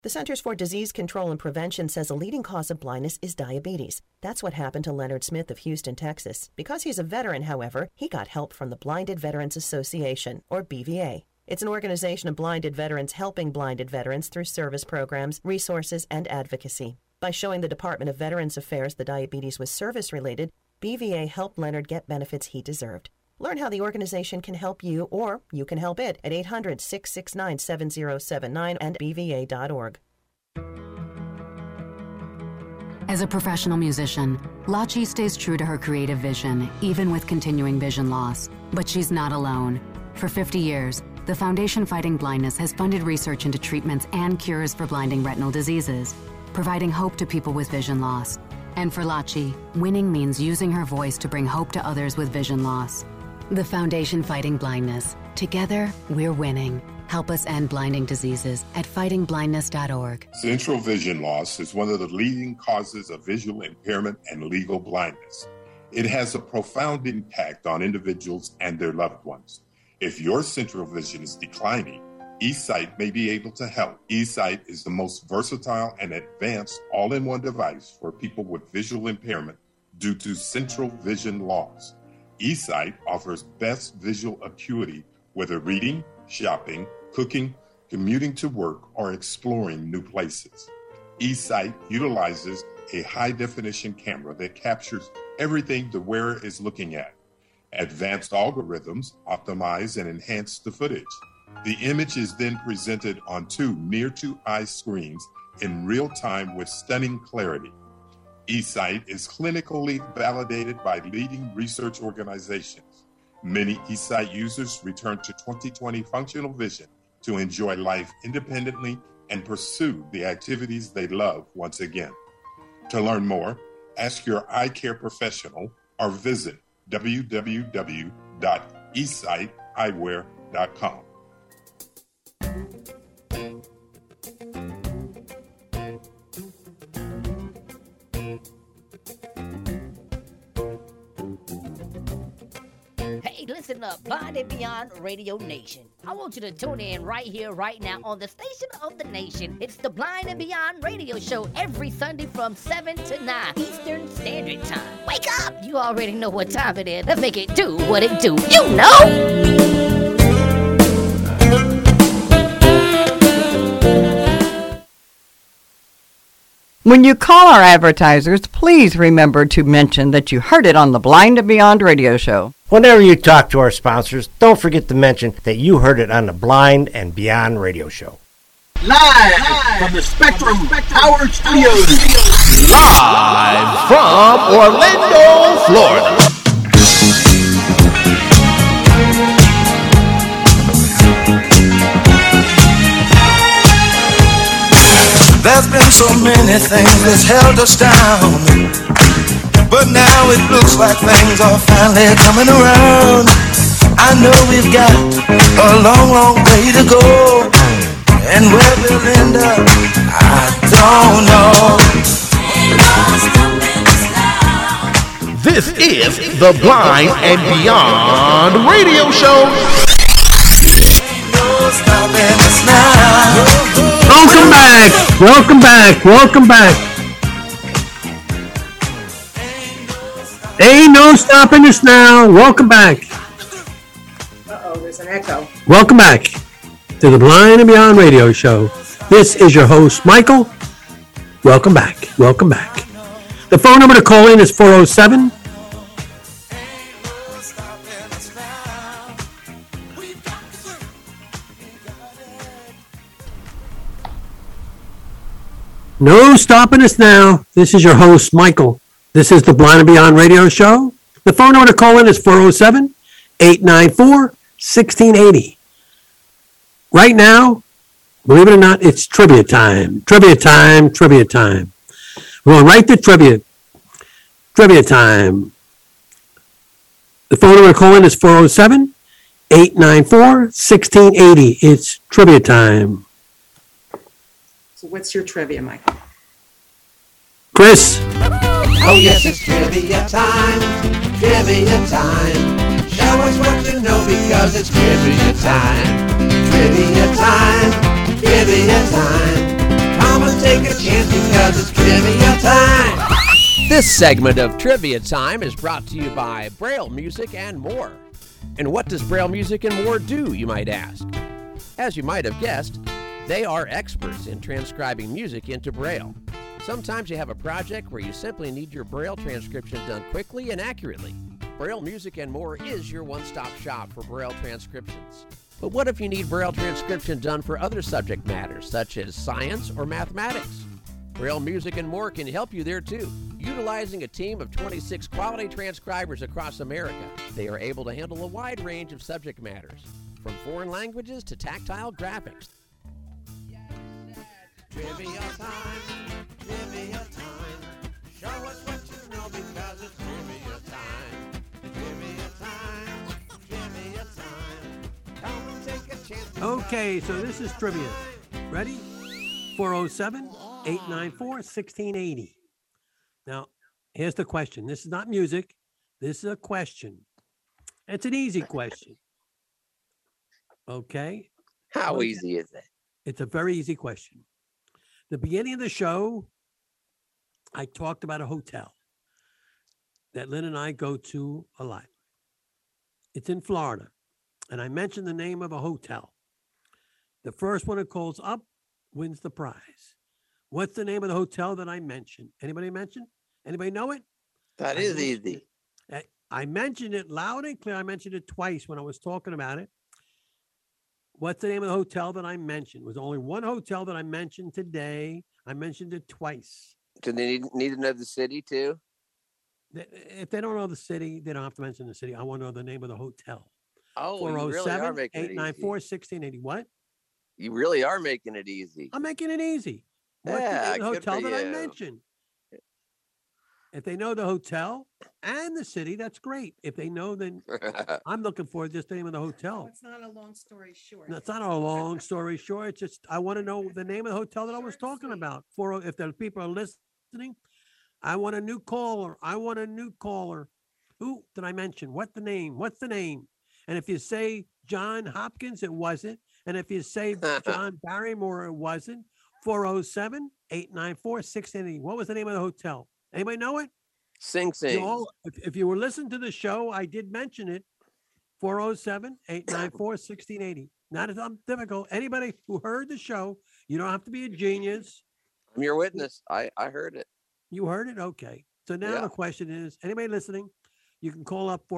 The Centers for Disease Control and Prevention says a leading cause of blindness is diabetes. That's what happened to Leonard Smith of Houston, Texas. Because he's a veteran, however, he got help from the Blinded Veterans Association, or BVA. It's an organization of blinded veterans helping blinded veterans through service programs, resources, and advocacy. By showing the Department of Veterans Affairs the diabetes was service-related, BVA helped Leonard get benefits he deserved. Learn how the organization can help you, or you can help it, at 800-669-7079 and bva.org. As a professional musician, Lachi stays true to her creative vision, even with continuing vision loss. But she's not alone. For 50 years, the Foundation Fighting Blindness has funded research into treatments and cures for blinding retinal diseases, providing hope to people with vision loss. And for Lachi, winning means using her voice to bring hope to others with vision loss. The Foundation Fighting Blindness. Together, we're winning. Help us end blinding diseases at fightingblindness.org. Central vision loss is one of the leading causes of visual impairment and legal blindness. It has a profound impact on individuals and their loved ones. If your central vision is declining, eSight may be able to help. eSight is the most versatile and advanced all-in-one device for people with visual impairment due to central vision loss. eSight offers best visual acuity, whether reading, shopping, cooking, commuting to work, or exploring new places. eSight utilizes a high-definition camera that captures everything the wearer is looking at. Advanced algorithms optimize and enhance the footage. The image is then presented on two near-to-eye screens in real time with stunning clarity. eSight is clinically validated by leading research organizations. Many eSight users return to 20/20 functional vision to enjoy life independently and pursue the activities they love once again. To learn more, ask your eye care professional or visit www.esighteyewear.com. Hey, listen up, Blind and Beyond Radio Nation. I want you to tune in right here, right now, on the station of the nation. It's the Blind and Beyond Radio Show every Sunday from 7 to 9 Eastern Standard Time. Wake up! You already know what time it is. Let's make it do what it do. You know! When you call our advertisers, please remember to mention that you heard it on the Blind and Beyond Radio Show. Whenever you talk to our sponsors, don't forget to mention that you heard it on the Blind and Beyond Radio Show. Live from the Spectrum Power Studios. Live from Orlando, Florida. There's been so many things that's held us down, but now it looks like things are finally coming around. I know we've got a long, long way to go, and where we'll end up, I don't know. This is the Blind and Beyond Radio Show. Ain't no stopping us now. Welcome back. Welcome back. Welcome back. Ain't no stopping us now. Welcome back. Uh-oh, there's an echo. Welcome back to the Blind and Beyond Radio Show. This is your host, Michael. Welcome back. Welcome back. The phone number to call in is 407. No stopping us now. This is your host, Michael. This is the Blind and Beyond Radio Show. The phone number to call in is 407-894-1680. Right now, believe it or not, it's trivia time. Trivia time. Trivia time. We're going right to trivia. Trivia time. The phone number to call in is 407-894-1680. It's trivia time. So what's your trivia, Michael? Chris? Oh yes, it's trivia time. Trivia time. Show us what you know because it's trivia time. Trivia time. Trivia time. This segment of Trivia Time is brought to you by Braille Music and More. And what does Braille Music and More do, you might ask? As you might have guessed, they are experts in transcribing music into Braille. Sometimes you have a project where you simply need your Braille transcription done quickly and accurately. Braille Music and More is your one-stop shop for Braille transcriptions. But what if you need Braille transcription done for other subject matters, such as science or mathematics? Braille Music and More can help you there too. Utilizing a team of 26 quality transcribers across America, they are able to handle a wide range of subject matters, from foreign languages to tactile graphics. Trivia time, trivia time. Show us what you know because it's trivia time. Trivia time, trivia time. Come and take a chance. Okay, so this is trivia. Ready? 407-894-1680. Now, here's the question. This is not music. This is a question. It's an easy question. Okay? How easy is it? It's a very easy question. The beginning of the show, I talked about a hotel that Lynn and I go to a lot. It's in Florida. And I mentioned the name of a hotel. The first one that calls up wins the prize. What's the name of the hotel that I mentioned? Anybody mention? Anybody know it? That is easy. I mentioned it loud and clear. I mentioned it twice when I was talking about it. What's the name of the hotel that I mentioned? It was only one hotel that I mentioned today. I mentioned it twice. Do they need to know the city too? If they don't know the city, they don't have to mention the city. I want to know the name of the hotel. Oh, you really are making it easy. 407-894-1680. What? You really are making it easy. I'm making it easy. What's the name of the hotel that I mentioned? If they know the hotel and the city, that's great. If they know, then I'm looking for just the name of the hotel. It's not a long story short. No, it's not a long story short. It's just I want to know the name of the hotel that I was talking about. If the people are listening, I want a new caller. I want a new caller. Who did I mention? What's the name? What's the name? And if you say John Hopkins, it wasn't. And if you say John Barrymore, it wasn't. 407-894-1680. What was the name of the hotel? Anybody know it? Sing Sing. If you were listening to the show, I did mention it. 407-894-1680. Not as difficult. Anybody who heard the show, you don't have to be a genius. I'm your witness. I heard it. You heard it? Okay. So now the question is, anybody listening, you can call up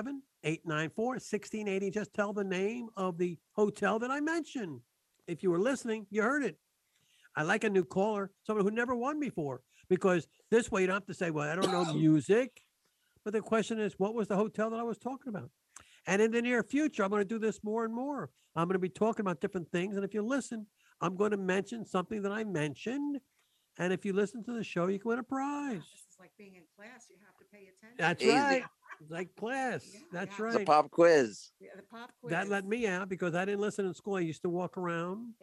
407-894-1680. Just tell the name of the hotel that I mentioned. If you were listening, you heard it. I like a new caller, someone who never won before, because this way you don't have to say, well, I don't know music. But the question is, what was the hotel that I was talking about? And in the near future, I'm going to do this more and more. I'm going to be talking about different things. And if you listen, I'm going to mention something that I mentioned. And if you listen to the show, you can win a prize. This is like being in class. You have to pay attention. That's right. It's like class. That's right. It's a pop quiz. Yeah, the pop quiz. That let me out because I didn't listen in school. I used to walk around.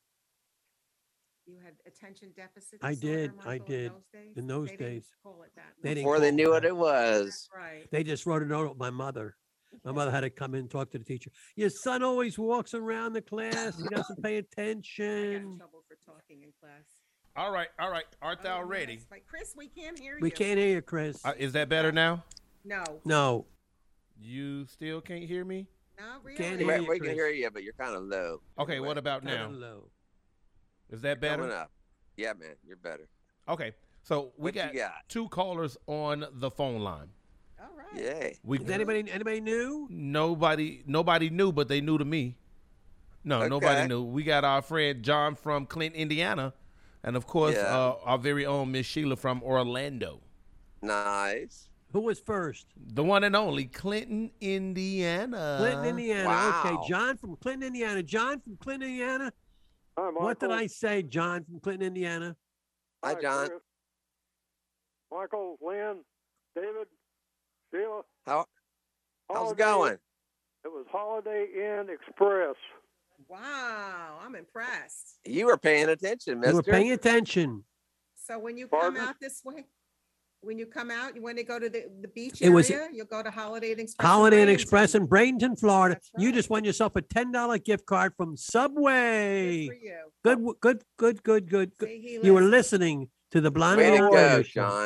You had attention deficit. I did. In those days. Call it that. Before they knew what it was. That's right. They just wrote a note with my mother. My mother had to come in and talk to the teacher. Your son always walks around the class. He doesn't pay attention. I got in trouble for talking in class. All right. Art thou ready? Yes. Like, Chris, we can't hear you. We can't hear you, Chris. Is that better now? No. You still can't hear me? Not really. We can hear you, but you're kind of low. Okay, what about now? Low. Is that better? Coming up. Yeah, man, you're better. Okay, so we got two callers on the phone line. All right. Yay. Is anybody new? Nobody knew, but they knew to me. No, nobody knew. We got our friend John from Clinton, Indiana, and of course our very own Miss Sheila from Orlando. Nice. Who was first? The one and only Clinton, Indiana. Clinton, Indiana. Wow. Okay, John from Clinton, Indiana. John from Clinton, Indiana. Hi, Michael. What did I say, John from Clinton, Indiana? Hi, John. Chris. Michael, Lynn, David, Sheila. How's it going? It was Holiday Inn Express. Wow, I'm impressed. You were paying attention, mister. You were paying attention. So when you come out this way, when you go to the beach It was- area, you'll go to Holiday Inn Express. Holiday Inn in Express in Bradenton, Florida. That's right. You just won yourself a $10 gift card from Subway. Good for you. Good. See, he You were listens. listening to the Blind Way to Radio go, Show. John.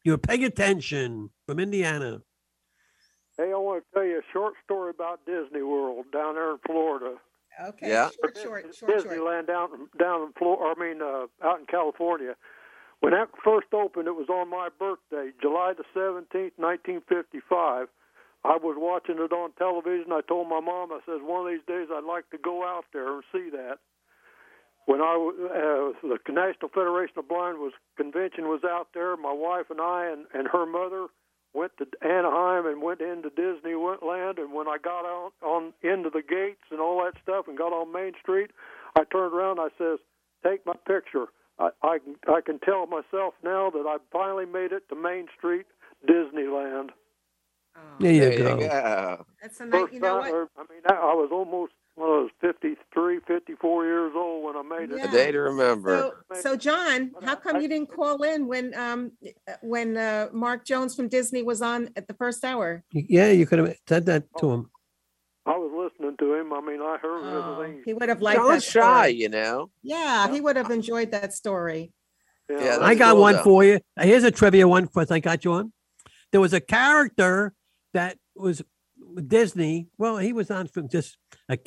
You're paying attention from Indiana. Hey, I want to tell you a short story about Disney World down there in Florida. Okay. Yeah. Short. Disneyland down in Florida. Out in California. When that first opened, it was on my birthday, July the 17th, 1955. I was watching it on television. I told my mom, I said, one of these days I'd like to go out there and see that. When the National Federation of Blind convention was out there, my wife and I and her mother went to Anaheim and went into Disneyland. And when I got out on into the gates and all that stuff and got on Main Street, I turned around. I says, "Take my picture." I can tell myself now that I finally made it to Main Street, Disneyland. There you go. That's a nice. You know what? I was almost 53, 54 years old when I made it. A day to remember. So John, how come you didn't call in when Mark Jones from Disney was on at the first hour? Yeah, you could have said that to him. I was listening to him. I heard everything. He would have liked John's that story. shy, you know. Yeah, he would have enjoyed that story. Yeah, I got one for you. Here's a trivia one for I got you on. There was a character that was Disney. Well, he was on from just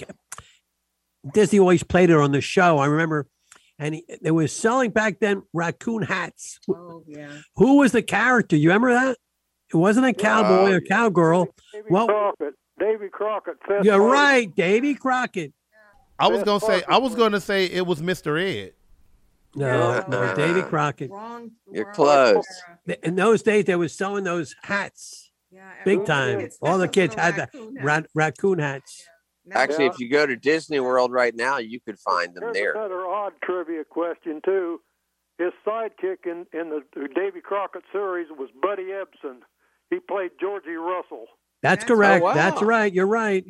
Disney always played it on the show. I remember, and they were selling back then raccoon hats. Oh yeah. Who was the character? You remember that? It wasn't a cowboy or cowgirl. Davy Crockett. You're right, Davy Crockett. I was gonna say it was Mr. Ed. No, Davy Crockett. You're close. In those days, they were selling those hats. Big time. All the kids had the raccoon hats. Actually, if you go to Disney World right now, you could find them there. Another odd trivia question, too. His sidekick in the Davy Crockett series was Buddy Ebsen. He played Georgie Russell. That's correct. Oh, wow. That's right. You're right.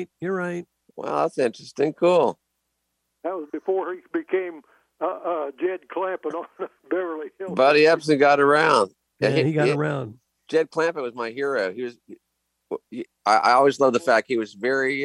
Wow, that's interesting. Cool. That was before he became Jed Clampett on Beverly Hills. Buddy Ebsen got around. Yeah, he got around. Jed Clampett was my hero. He was. I always loved the fact he was very,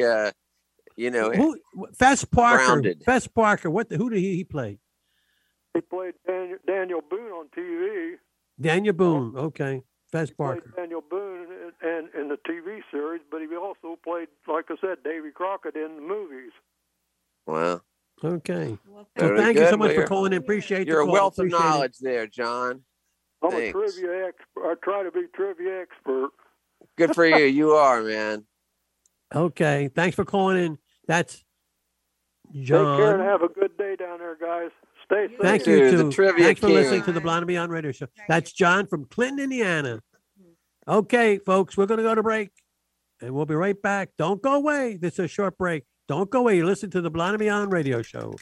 Fess Parker. grounded. Fess Parker. Who did he play? He played Daniel Boone on TV. Daniel Boone. Okay. Fess Parker. Played Daniel Boone in the TV series, but he also played, like I said, Davy Crockett in the movies. Wow. Okay. Very thank you good. so much Well, for calling in. Appreciate You're the a call. wealth of Appreciate it. knowledge there, John. I'm Thanks. a trivia expert. I try to be trivia expert. Good for you. You are, man. Okay. Thanks for calling in. That's Take care and John. have a good day down there, guys. Stay safe. Thank you, The too. Trivia Thanks for King. listening to the Blind and Beyond Radio Show. That's John from Clinton, Indiana. Okay, folks, we're going to go to break, and we'll be right back. Don't go away. This is a short break. Don't go away. You listen to the Blind and Beyond Radio Show.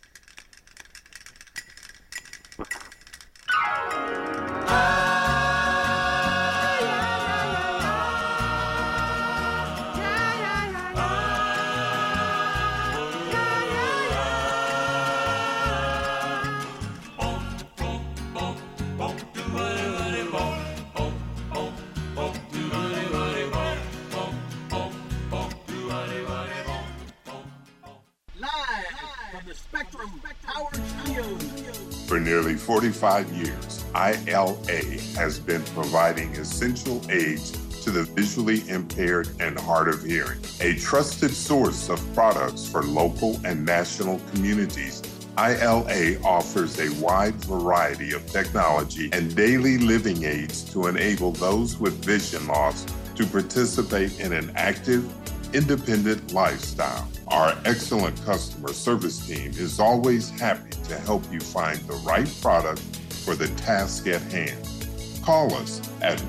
For nearly 45 years, ILA has been providing essential aids to the visually impaired and hard of hearing. A trusted source of products for local and national communities, ILA offers a wide variety of technology and daily living aids to enable those with vision loss to participate in an active, independent lifestyle. Our excellent customer service team is always happy to help you find the right product for the task at hand. Call us at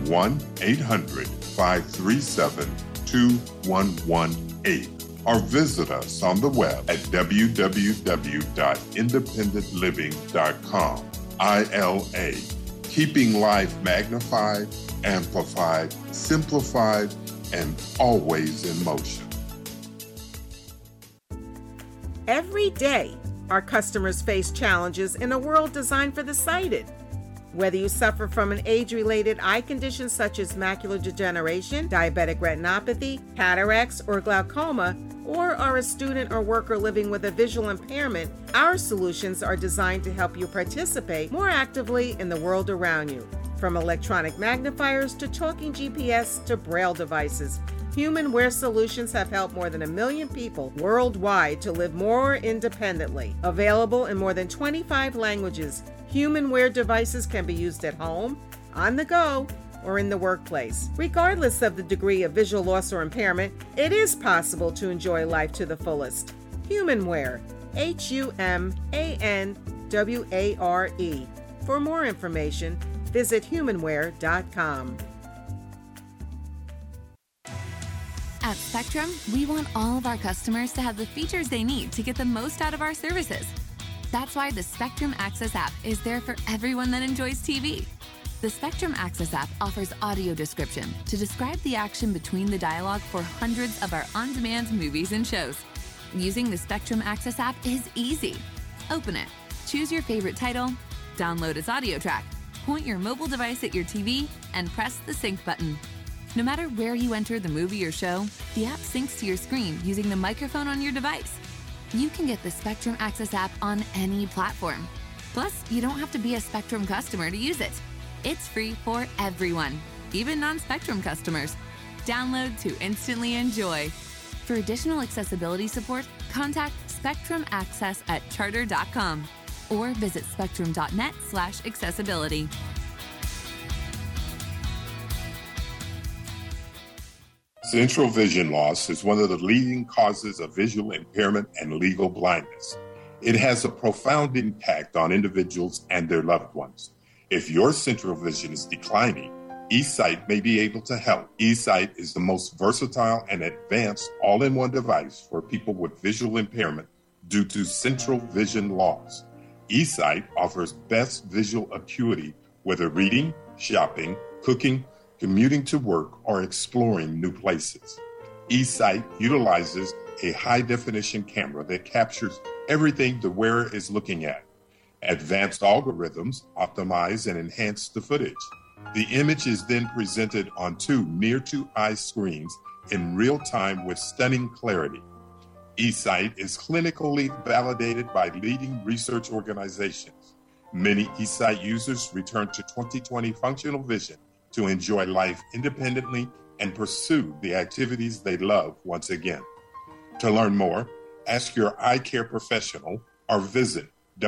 1-800-537-2118 or visit us on the web at www.independentliving.com. ILA, keeping life magnified, amplified, simplified, and always in motion. Every day, our customers face challenges in a world designed for the sighted. Whether you suffer from an age-related eye condition such as macular degeneration, diabetic retinopathy, cataracts, or glaucoma, or are a student or worker living with a visual impairment, our solutions are designed to help you participate more actively in the world around you. From electronic magnifiers to talking GPS to Braille devices, HumanWare Solutions have helped more than 1 million people worldwide to live more independently. Available in more than 25 languages, HumanWare devices can be used at home, on the go, or in the workplace. Regardless of the degree of visual loss or impairment, it is possible to enjoy life to the fullest. HumanWare, HumanWare. For more information, visit humanware.com. At Spectrum, we want all of our customers to have the features they need to get the most out of our services. That's why the Spectrum Access app is there for everyone that enjoys TV. The Spectrum Access app offers audio description to describe the action between the dialogue for hundreds of our on-demand movies and shows. Using the Spectrum Access app is easy. Open it, choose your favorite title, download its audio track, point your mobile device at your TV, and press the sync button. No matter where you enter the movie or show, the app syncs to your screen using the microphone on your device. You can get the Spectrum Access app on any platform. Plus, you don't have to be a Spectrum customer to use it. It's free for everyone, even non-Spectrum customers. Download to instantly enjoy. For additional accessibility support, contact Spectrum Access at charter.com or visit spectrum.net/accessibility. Central vision loss is one of the leading causes of visual impairment and legal blindness. It has a profound impact on individuals and their loved ones. If your central vision is declining, eSight may be able to help. eSight is the most versatile and advanced all-in-one device for people with visual impairment due to central vision loss. eSight offers best visual acuity, whether reading, shopping, cooking, commuting to work, or exploring new places. eSight utilizes a high-definition camera that captures everything the wearer is looking at. Advanced algorithms optimize and enhance the footage. The image is then presented on two near-to-eye screens in real time with stunning clarity. eSight is clinically validated by leading research organizations. Many eSight users return to 20/20 functional vision to enjoy life independently and pursue the activities they love once again. To learn more, ask your eye care professional or visit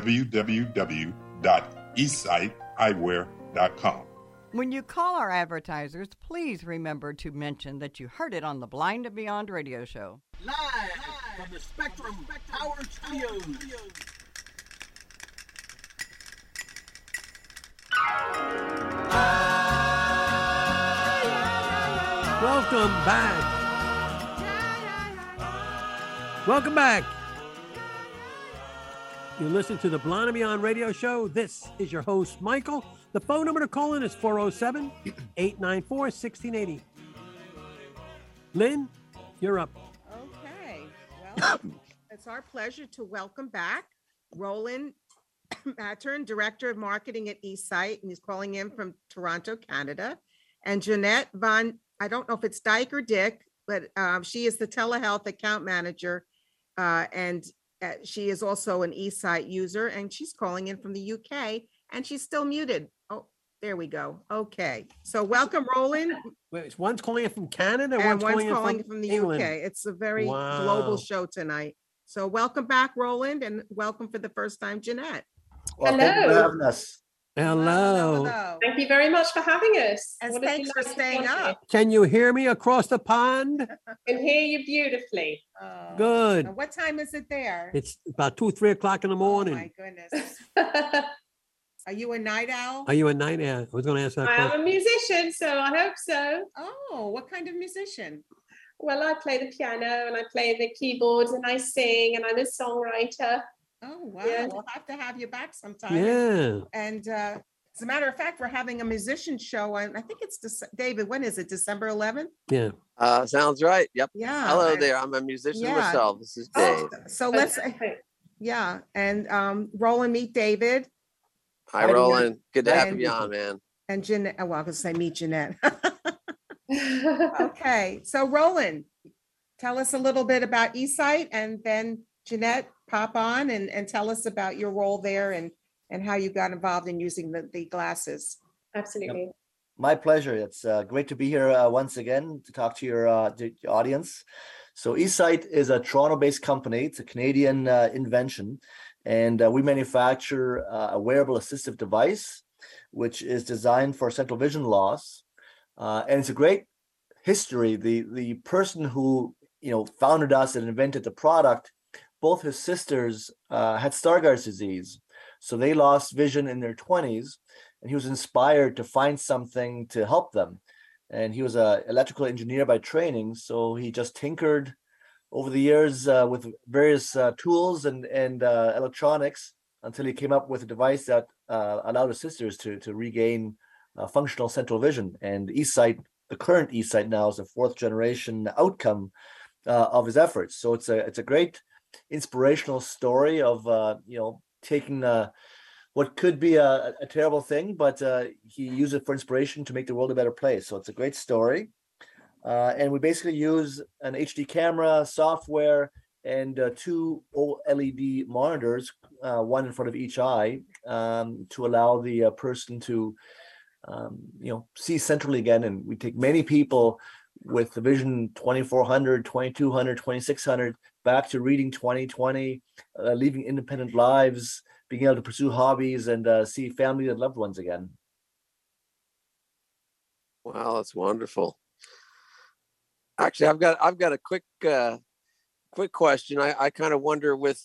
www.esighteyewear.com. When you call our advertisers, please remember to mention that you heard it on the Blind and Beyond radio show. Live from the Spectrum Power Studios. Welcome back. Welcome back. You listen to the Blind and Beyond radio show. This is your host, Michael. The phone number to call in is 407-894-1680. Lynn, you're up. Okay. Well, it's our pleasure to welcome back Roland Mattern, Director of Marketing at eSight, and he's calling in from Toronto, Canada. And Jeanette Von, I don't know if it's Dyke or Dick, but she is the telehealth account manager, and she is also an eSight user, and she's calling in from the UK, and she's still muted. Oh, there we go. Okay. So welcome, Roland. Wait, one's calling in from Canada, and one's calling in from the England. UK. It's a very global show tonight. So welcome back, Roland, and welcome for the first time, Jeanette. Well, thank you for having us. Hello. Thank you very much for having us. And thanks for staying up. Can you hear me across the pond? I can hear you beautifully. Good. And what time is it there? It's about 2-3 o'clock in the morning. Oh my goodness. Are you a night owl? Are you a night owl? I was going to ask that question. I am a musician, so I hope so. Oh, what kind of musician? Well, I play the piano and I play the keyboards and I sing and I'm a songwriter. Oh, wow. Yeah. We'll have to have you back sometime. Yeah. And as a matter of fact, we're having a musician show. And I think it's, David, when is it? December 11th? Yeah. Sounds right. Yep. Yeah. Hello there. I'm a musician myself. This is Dave. So let's, yeah. And Roland, meet David. Hi, Roland. Good to have you on, man. And Jeanette, well, I was going to say meet Jeanette. Okay. So Roland, tell us a little bit about eSight, and then Jeanette, pop on and tell us about your role there and how you got involved in using the glasses. Absolutely. Yep. My pleasure. It's great to be here once again to talk to your audience. So eSight is a Toronto-based company. It's a Canadian invention, and we manufacture a wearable assistive device, which is designed for central vision loss. And it's a great history. The person who founded us and invented the product, both his sisters had Stargardt's disease, so they lost vision in their 20s, and he was inspired to find something to help them. And he was an electrical engineer by training, so he just tinkered over the years with various tools and electronics until he came up with a device that allowed his sisters to regain functional central vision. And eSight, the current eSight now, is a fourth generation outcome of his efforts. So it's a great inspirational story of taking what could be a terrible thing, but he used it for inspiration to make the world a better place. So it's a great story. And we basically use an HD camera, software, and two OLED monitors, one in front of each eye, to allow the person to see centrally again. And we take many people with the vision 2400, 2200, 2600 back to reading 2020, living independent lives, being able to pursue hobbies and see family and loved ones again. Wow, that's wonderful. Actually, I've got a quick question. I kind of wonder with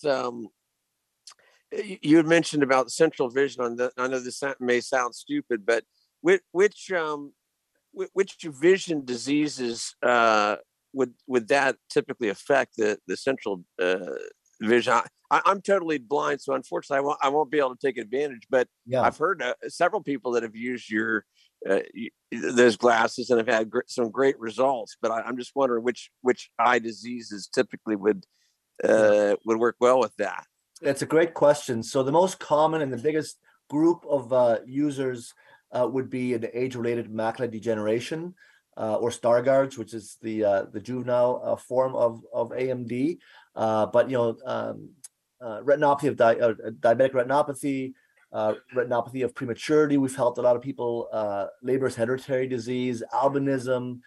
you had mentioned about central vision. I know this may sound stupid, but which vision diseases would that typically affect the central vision? I'm totally blind, so unfortunately I won't be able to take advantage. But yeah, I've heard several people that have used those glasses and have had some great results. But I'm just wondering which eye diseases typically would work well with that. That's a great question. So the most common and the biggest group of users would be an age-related macular degeneration, or Stargardt's, which is the juvenile form of AMD. But retinopathy of diabetic retinopathy, retinopathy of prematurity. We've helped a lot of people. Leber's hereditary disease, albinism,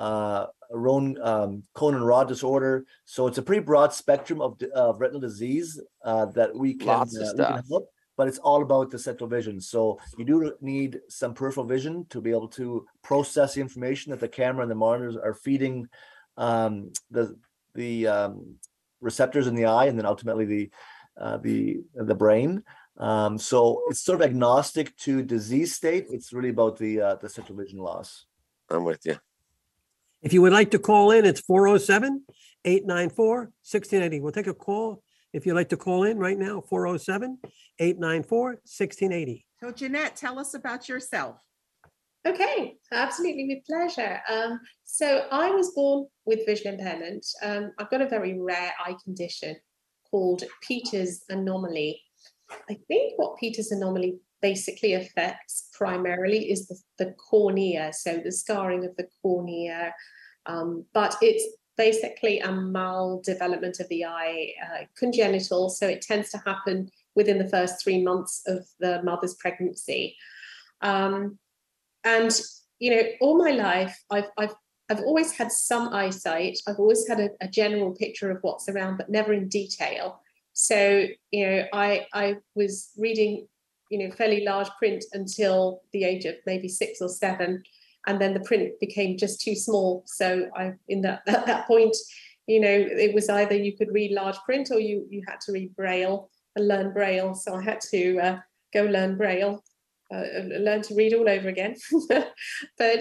Cohen-Rod disorder. So it's a pretty broad spectrum of retinal disease that we can help. But it's all about the central vision. So you do need some peripheral vision to be able to process the information that the camera and the monitors are feeding the receptors in the eye, and then ultimately the brain. So it's sort of agnostic to disease state. It's really about the central vision loss. I'm with you. If you would like to call in, it's 407-894-1680. We'll take a call. If you'd like to call in right now, 407-894-1680. So Jeanette, tell us about yourself. Okay, absolutely, with pleasure. So I was born with visual impairment. I've got a very rare eye condition called Peters anomaly. I think what Peters anomaly basically affects primarily is the cornea, so the scarring of the cornea, but it's basically a maldevelopment of the eye, congenital, so it tends to happen within the first 3 months of the mother's pregnancy. And all my life, I've always had some eyesight. I've always had a general picture of what's around, but never in detail. So I was reading fairly large print until the age of maybe 6 or 7. And then the print became just too small. So at that point, it was either you could read large print or you had to read Braille and learn Braille. So I had to go learn Braille, learn to read all over again. But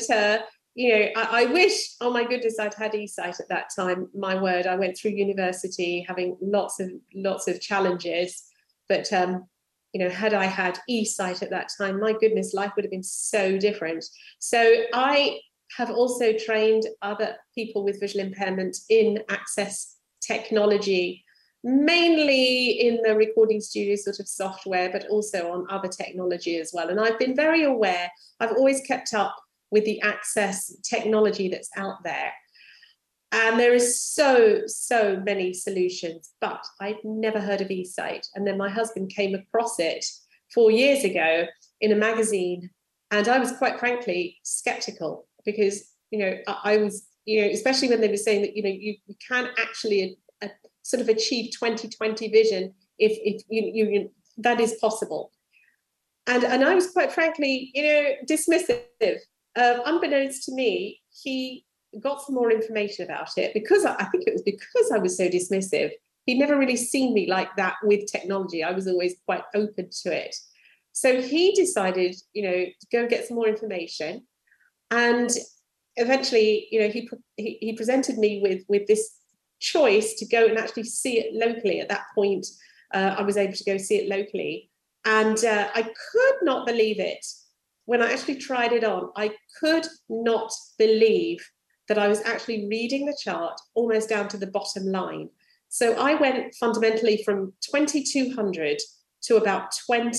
I wish, oh my goodness, I'd had eSight at that time. My word, I went through university having lots of challenges. But had I had eSight at that time, my goodness, life would have been so different. So I have also trained other people with visual impairment in access technology, mainly in the recording studio sort of software, but also on other technology as well. And I've been very aware, I've always kept up with the access technology that's out there. And there is so many solutions, but I'd never heard of eSight. And then my husband came across it 4 years ago in a magazine. And I was quite frankly skeptical because, I was, especially when they were saying that, you can actually sort of achieve 20/20 vision if you that is possible. And I was quite frankly, dismissive. Unbeknownst to me, he got some more information about it because I think it was because I was so dismissive. He'd never really seen me like that with technology. I was always quite open to it. So he decided, to go and get some more information. And eventually, he presented me with this choice to go and actually see it locally. At that point, I was able to go see it locally. And I could not believe it. When I actually tried it on, I could not believe that I was actually reading the chart almost down to the bottom line. So I went fundamentally from 2200 to about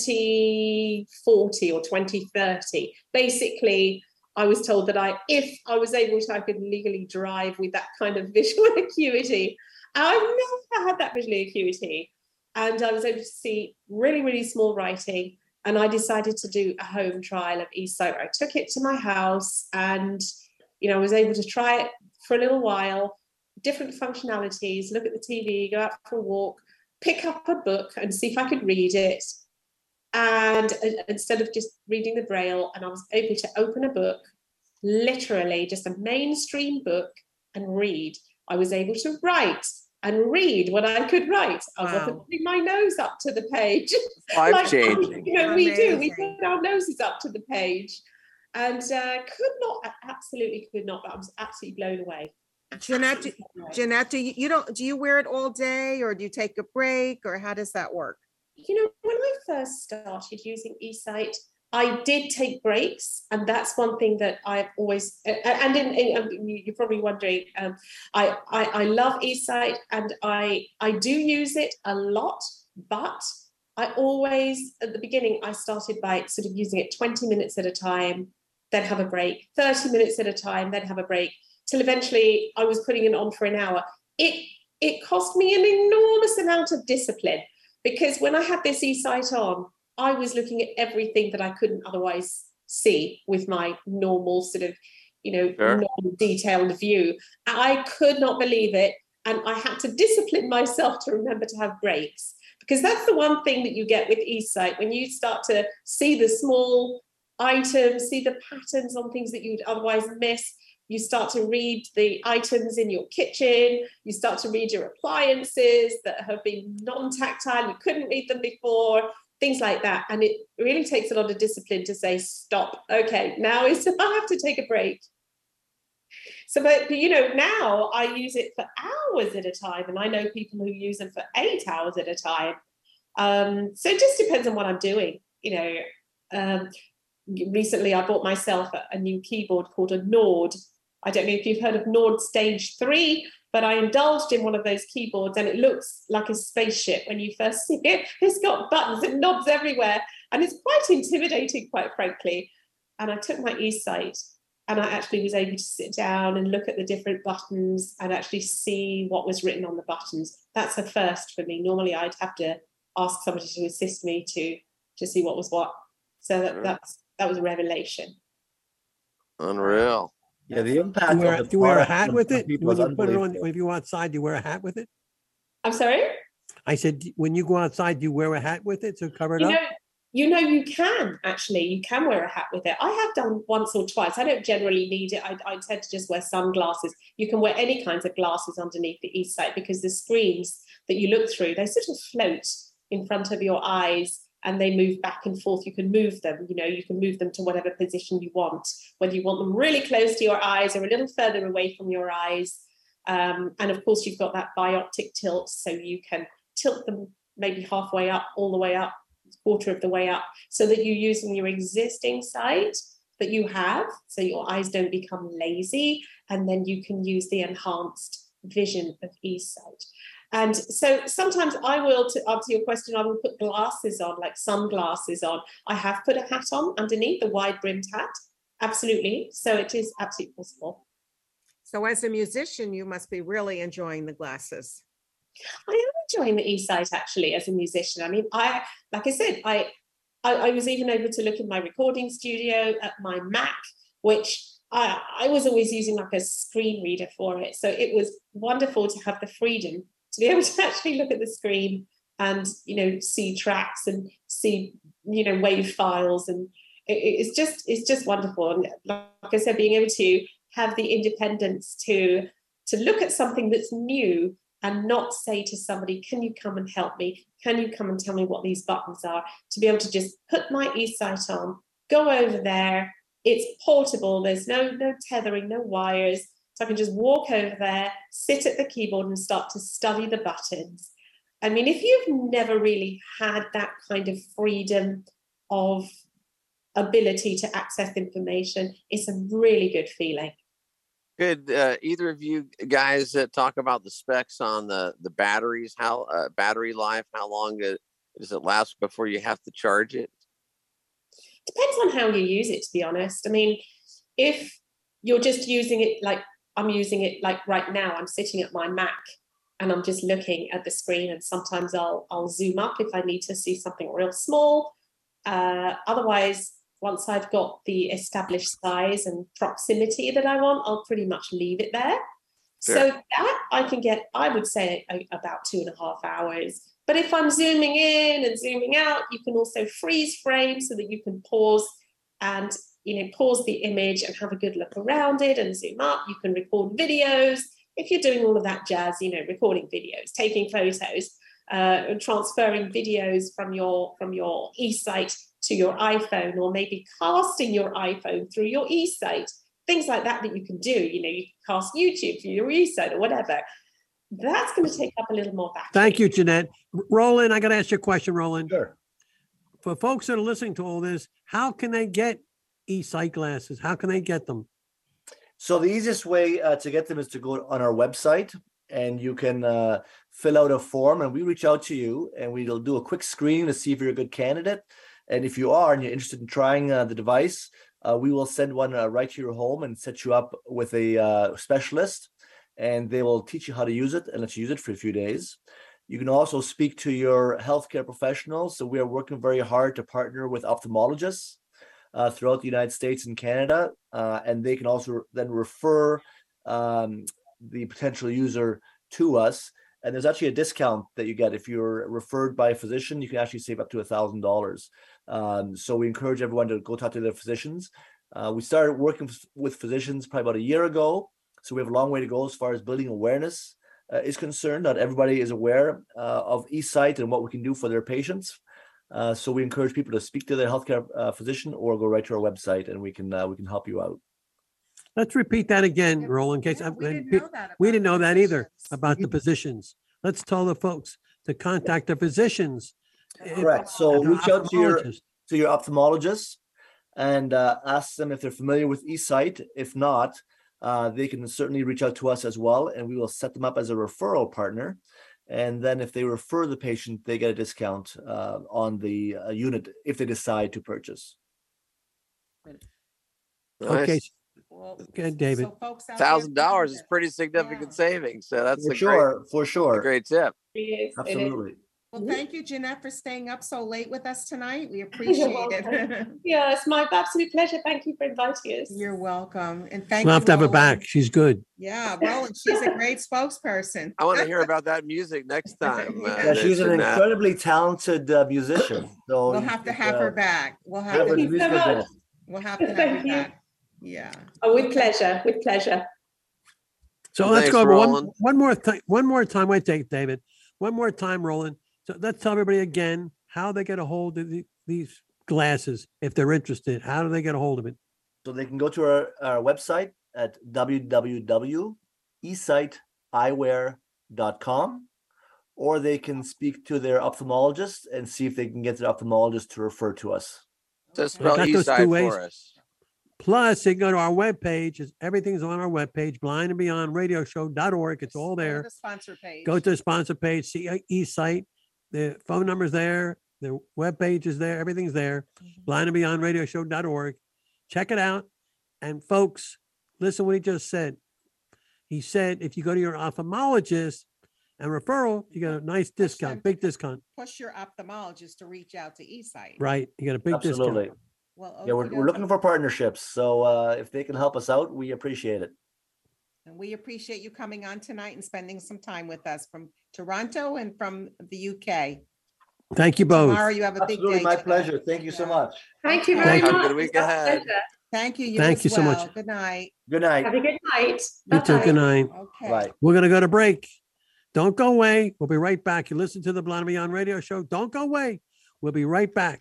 2040 or 2030. Basically, I was told that if I was able to, I could legally drive with that kind of visual acuity. I've never had that visual acuity. And I was able to see really, really small writing. And I decided to do a home trial of eSight. I took it to my house and, I was able to try it for a little while, different functionalities, look at the TV, go out for a walk, pick up a book and see if I could read it. And instead of just reading the Braille, and I was able to open a book, literally just a mainstream book, and read. I was able to write and read what I could write. I was often putting my nose up to the page. Life-changing. We put our noses up to the page. And absolutely could not, but I was absolutely blown away. Jeanette, do you wear it all day, or do you take a break, or how does that work? When I first started using eSight, I did take breaks, and that's one thing that I've always. And you're probably wondering, I love eSight, and I do use it a lot, but I always at the beginning I started by sort of using it 20 minutes at a time, then have a break, 30 minutes at a time, then have a break, till eventually I was putting it on for an hour. It cost me an enormous amount of discipline, because when I had this eSight on, I was looking at everything that I couldn't otherwise see with my normal sort of, non-detailed view. I could not believe it. And I had to discipline myself to remember to have breaks, because that's the one thing that you get with eSight. When you start to see the small items, see the patterns on things that you'd otherwise miss, you start to read the items in your kitchen, you start to read your appliances that have been non-tactile, you couldn't read them before, things like that. And it really takes a lot of discipline to say, stop, okay, now I have to take a break. So, but now I use it for hours at a time, and I know people who use them for 8 hours at a time. So it just depends on what I'm doing. Recently I bought myself a new keyboard called a Nord. I don't know if you've heard of Nord Stage 3, but I indulged in one of those keyboards, and it looks like a spaceship when you first see it. It's got buttons and knobs everywhere, and it's quite intimidating, quite frankly. And I took my eSight, and I actually was able to sit down and look at the different buttons and actually see what was written on the buttons. That's a first for me. Normally I'd have to ask somebody to assist me to see what was what. So that was a revelation. Unreal. Yeah, the impact. Do you wear a hat with it? When you put it on, if you go outside, do you wear a hat with it? I'm sorry? I said, when you go outside, do you wear a hat with it to cover it up? You can actually. You can wear a hat with it. I have done once or twice. I don't generally need it. I tend to just wear sunglasses. You can wear any kinds of glasses underneath the eSight, because the screens that you look through, they sort of float in front of your eyes, and they move back and forth. You can move them, you can move them to whatever position you want, whether you want them really close to your eyes or a little further away from your eyes. And of course, you've got that bioptic tilt, so you can tilt them maybe halfway up, all the way up, quarter of the way up, so that you're using your existing sight that you have, so your eyes don't become lazy, and then you can use the enhanced vision of eSight. And so sometimes I will, to answer your question, I will put glasses on, like sunglasses on. I have put a hat on underneath, the wide-brimmed hat. Absolutely. So it is absolutely possible. So as a musician, you must be really enjoying the glasses. I am enjoying the eSight, actually, as a musician. I mean, like I said, I was even able to look in my recording studio at my Mac, which I was always using like a screen reader for it. So it was wonderful to have the freedom to be able to actually look at the screen and, see tracks and see, WAV files. And it's just wonderful. And like I said, being able to have the independence to look at something that's new and not say to somebody, can you come and help me? Can you come and tell me what these buttons are? To be able to just put my eSight on, go over there. It's portable. There's no tethering, no wires. So I can just walk over there, sit at the keyboard and start to study the buttons. I mean, if you've never really had that kind of freedom of ability to access information, it's a really good feeling. Could either of you guys talk about the specs on the batteries? How battery life? How long does it last before you have to charge it? Depends on how you use it, to be honest. I mean, if you're just using it like I'm using it, like right now, I'm sitting at my Mac and I'm just looking at the screen, and sometimes I'll zoom up if I need to see something real small. Otherwise, once I've got the established size and proximity that I want, I'll pretty much leave it there. Sure. So that I can get, I would say, about 2.5 hours. But if I'm zooming in and zooming out, you can also freeze frame so that you can pause and, pause the image and have a good look around it and zoom up. You can record videos. If you're doing all of that jazz, recording videos, taking photos, transferring videos from your eSight to your iPhone, or maybe casting your iPhone through your eSight, things like that you can do. You can cast YouTube through your eSight or whatever. That's going to take up a little more battery. Thank you, Jeanette. Roland, I got to ask you a question, Roland. Sure. For folks that are listening to all this, how can they get eSight glasses? How can they get them? So the easiest way to get them is to go on our website, and you can fill out a form, and we reach out to you, and we'll do a quick screening to see if you're a good candidate. And if you are and you're interested in trying the device, we will send one right to your home and set you up with a specialist, and they will teach you how to use it and let you use it for a few days. You can also speak to your healthcare professionals. So we are working very hard to partner with ophthalmologists throughout the United States and Canada, and they can also then refer the potential user to us. And there's actually a discount that you get if you're referred by a physician. You can actually save up to $1,000. So we encourage everyone to go talk to their physicians. We started working with physicians probably about a year ago. So we have a long way to go as far as building awareness is concerned. Not everybody is aware of eSight and what we can do for their patients. So we encourage people to speak to their healthcare physician or go right to our website, and we can help you out. Let's repeat that again, Roland, in case we didn't know that either about the physicians. Let's tell the folks to contact the physicians. Correct. So reach out to your ophthalmologist and ask them if they're familiar with eSight. If not, they can certainly reach out to us as well, and we will set them up as a referral partner. And then if they refer the patient, they get a discount on the unit if they decide to purchase. Nice. Okay. Okay, David. So folks out $1,000 is pretty significant savings. So that's for sure. A great tip. Absolutely. Well, thank you, Jeanette, for staying up so late with us tonight. We appreciate it. Yeah, it's my absolute pleasure. Thank you for inviting us. You're welcome. And thank We'll you. have to have her Roland. back. She's good. Yeah, Roland, she's a great spokesperson. I want to hear about that music next time. Yeah, she's an incredibly talented musician. So we'll have to have her back. We'll have her to musical guest. We'll have to have you back. Yeah. Oh, with pleasure. With pleasure. So let's go over one more time. One more time. Wait, David. One more time, Roland. So let's tell everybody again how they get a hold of these glasses if they're interested. How do they get a hold of it? So they can go to our website at www.esighteyewear.com, or they can speak to their ophthalmologist and see if they can get their ophthalmologist to refer to us. Just spell eSight for us. Plus, they go to our webpage. Everything's on our webpage, blindandbeyondradioshow.org. It's all there. Go to the sponsor page. Go to the sponsor page, see eSight. The phone number's there. The webpage is there. Everything's there. blindandbeyondradioshow.org. Check it out. And folks, listen to what he just said. He said, if you go to your ophthalmologist, And referral, you get a nice discount, big discount. Push your ophthalmologist to reach out to eSight. Right. You get a big Absolutely. discount. Well, Yeah, we're looking for partnerships. So if they can help us out, we appreciate it. And we appreciate you coming on tonight and spending some time with us from Toronto and from the UK. Thank you both. Tomorrow you have a big Absolutely, day. my today. pleasure. Thank you so much. Thank you very much. Have a good week ahead. Thank you. Thank you so well. much. Good night. Good night. Have a good night. You too. Good night. Okay. Right. We're going to go to break. Don't go away. We'll be right back. You listen to the Blind and Beyond radio show. Don't go away. We'll be right back.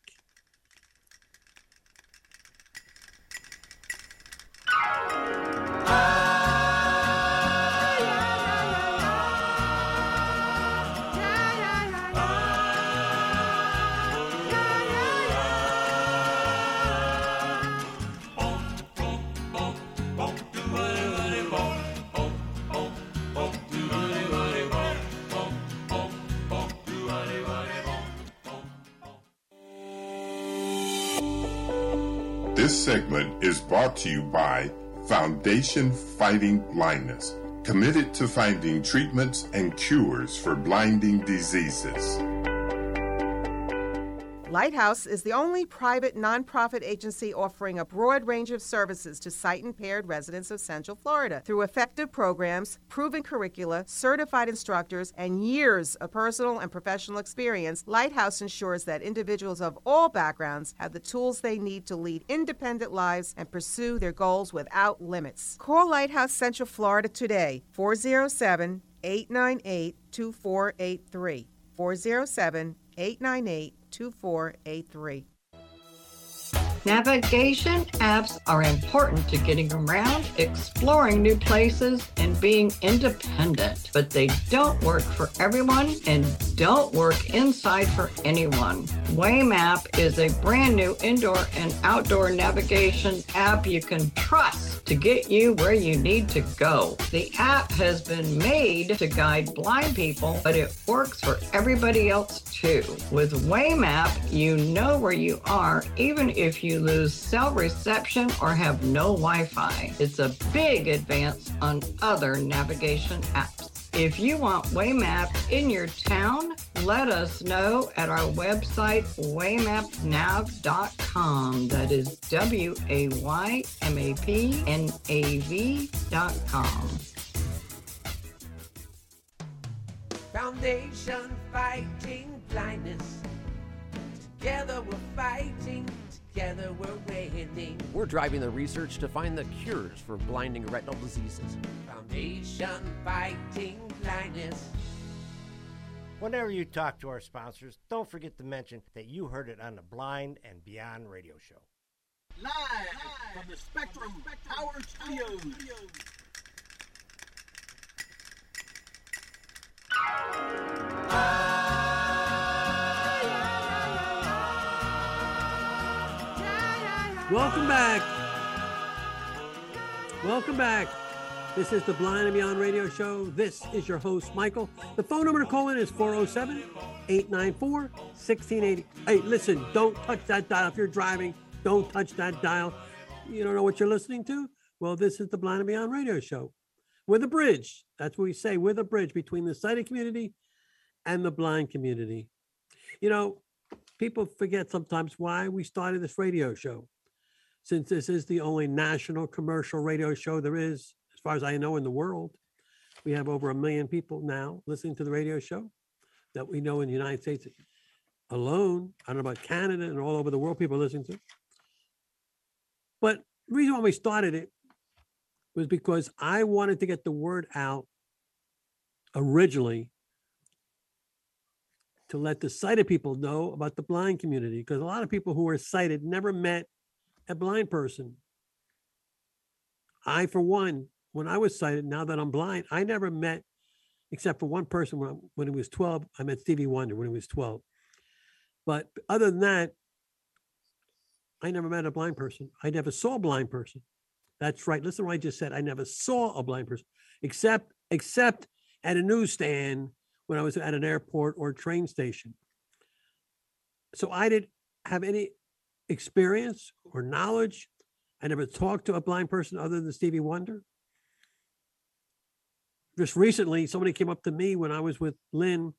This segment is brought to you by Foundation Fighting Blindness, committed to finding treatments and cures for blinding diseases. Lighthouse is the only private nonprofit agency offering a broad range of services to sight-impaired residents of Central Florida. Through effective programs, proven curricula, certified instructors, and years of personal and professional experience, Lighthouse ensures that individuals of all backgrounds have the tools they need to lead independent lives and pursue their goals without limits. Call Lighthouse Central Florida today, 407-898-2483, 407-898-2483. Navigation apps are important to getting around, exploring new places, and being independent, but they don't work for everyone and don't work inside for anyone. Waymap is a brand new indoor and outdoor navigation app you can trust to get you where you need to go. The app has been made to guide blind people, but it works for everybody else too. With Waymap, you know where you are, even if you lose cell reception or have no Wi-Fi. It's a big advance on other navigation apps. If you want Waymap in your town, let us know at our website, waymapnav.com. That is waymapnav.com. Foundation Fighting Blindness. Together we're fighting. Together we're winning. We're driving the research to find the cures for blinding retinal diseases. Foundation Fighting Blindness. Whenever you talk to our sponsors, don't forget to mention that you heard it on the Blind and Beyond radio show. Live from the Spectrum Power Studios. Welcome back. Welcome back. This is the Blind and Beyond radio show. This is your host, Michael. The phone number to call in is 407-894-1680. Hey, listen, don't touch that dial. If you're driving, don't touch that dial. You don't know what you're listening to? Well, this is the Blind and Beyond radio show. We're the bridge. That's what we say. We're the bridge between the sighted community and the blind community. You know, people forget sometimes why we started this radio show. Since this is the only national commercial radio show there is, as far as I know, in the world, we have over 1 million people now listening to the radio show that we know in the United States alone. I don't know about Canada and all over the world people are listening to. But the reason why we started it was because I wanted to get the word out originally to let the sighted people know about the blind community, because a lot of people who are sighted never met a blind person. I, for one, when I was sighted, now that I'm blind, I never met, except for one person when he was 12, I met Stevie Wonder when he was 12. But other than that, I never met a blind person. I never saw a blind person. That's right. Listen to what I just said. I never saw a blind person, except at a newsstand when I was at an airport or train station. So I didn't have any experience or knowledge. I never talked to a blind person other than Stevie Wonder. just recently, somebody came up to me when I was with Lynn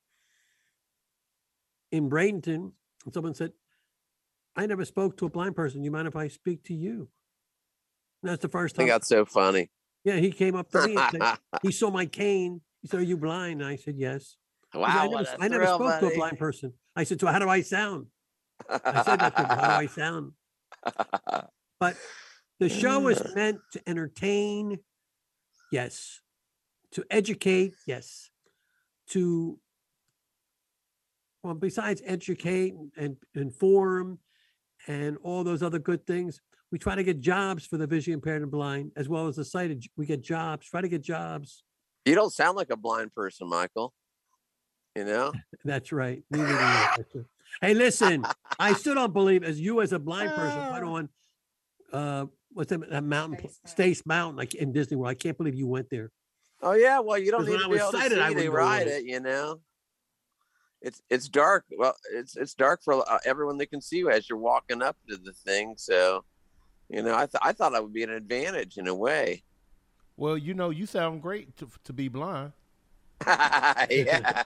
in Bradenton, and someone said, I never spoke to a blind person. You mind if I speak to you? And that's the first time. I think that's so funny. Yeah, he came up to me and said, he saw my cane. He said, are you blind? And I said, yes. Wow, I never spoke to a blind person. I said, so how do I sound? I said that to him, how do I sound? But the show is meant to entertain, yes. To educate, yes. To, well, besides educate and inform and all those other good things, we try to get jobs for the visually impaired and blind, as well as the sighted. We get jobs, try to get jobs. You don't sound like a blind person, Michael. You know? That's right. Hey, listen, I still don't believe, as you as a blind person went on, what's that mountain, Stace Mountain, like in Disney World. I can't believe you went there. Oh yeah, well, you don't need to be able sighted, to see to ride it, you know. It's dark. Well, it's dark for everyone that can see you as you're walking up to the thing. So, you know, I thought that would be an advantage in a way. Well, you know, you sound great to be blind. Yeah.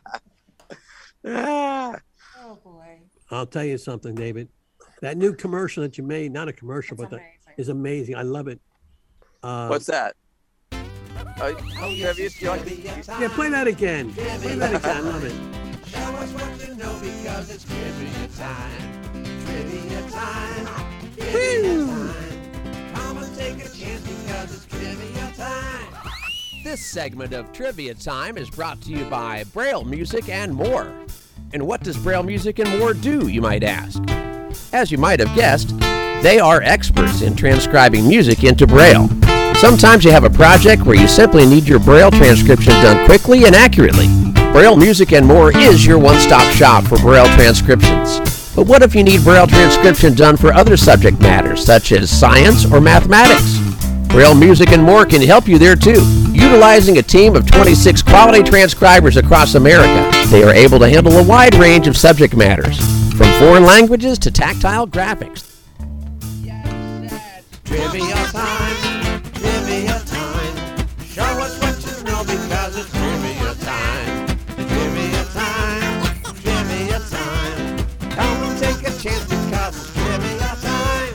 Oh boy. I'll tell you something, David. That new commercial that you made, not a commercial, but that is amazing. I love it. What's that? Yeah, play that again. Play that again. I love it. Show us what you know because it's trivia time. Trivia time. Trivia time. Come and take a chance because it's trivia time. This segment of Trivia Time is brought to you by Braille Music and More. And what does Braille Music and More do, you might ask? As you might have guessed, they are experts in transcribing music into Braille. Sometimes you have a project where you simply need your Braille transcription done quickly and accurately. Braille Music and More is your one-stop shop for Braille transcriptions. But what if you need Braille transcription done for other subject matters, such as science or mathematics? Braille Music and More can help you there too. Utilizing a team of 26 quality transcribers across America, they are able to handle a wide range of subject matters, from foreign languages to tactile graphics. Trivia time, trivia time. Show us what you know because it's trivia time. Trivia time, trivia time. Come and take a chance because it's trivia time.